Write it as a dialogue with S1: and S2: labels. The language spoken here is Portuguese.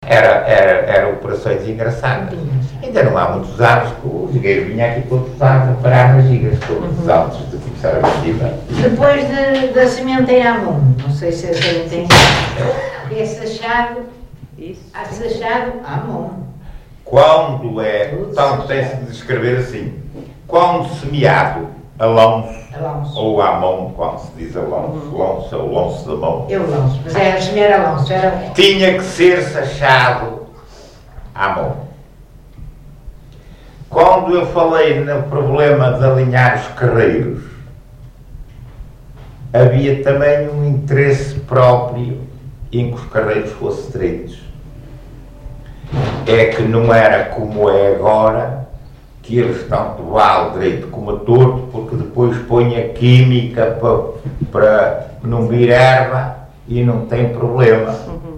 S1: Era operações engraçadas. Ainda não há muitos anos que o Jogueiro vinha aqui todos os anos a parar nas gigas, todos os anos de começar a batida.
S2: Depois da sementeira Amon, não sei se a gente tem esse achado, Amon.
S1: Quando então tem-se de descrever assim, quando semeado, Alonso, ou Amon, quando se diz Alonso, Alonso é o Alonso da mão.
S2: Mas era semear Alonso,
S1: tinha que ser-se achado Amon. Quando eu falei no problema de alinhar os carreiros, havia também um interesse próprio em que os carreiros fossem estreitos. É que não era como é agora, que eles tanto vale direito como a torto, porque depois põe a química para não vir erva e não tem problema.